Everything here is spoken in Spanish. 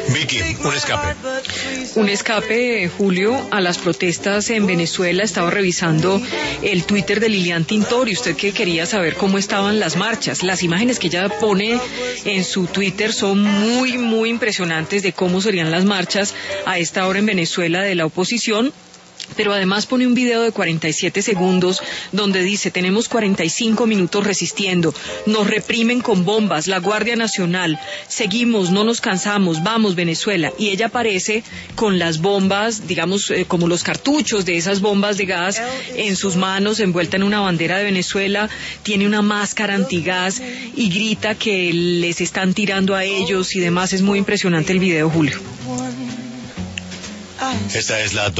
Vicky, un escape. Un escape, Julio, a las protestas en Venezuela. Estaba revisando el Twitter de Lilian Tintori. Usted que quería saber cómo estaban las marchas. Las imágenes que ella pone en su Twitter son muy impresionantes de cómo serían las marchas a esta hora en Venezuela de la oposición. Pero además pone un video de 47 segundos donde dice: tenemos 45 minutos resistiendo, nos reprimen con bombas, la Guardia Nacional, seguimos, no nos cansamos, vamos Venezuela. Y ella aparece con las bombas, digamos, como los cartuchos de esas bombas de gas en sus manos, envuelta en una bandera de Venezuela, tiene una máscara antigás y grita que les están tirando a ellos y demás. Es muy impresionante el video, Julio. Esta es la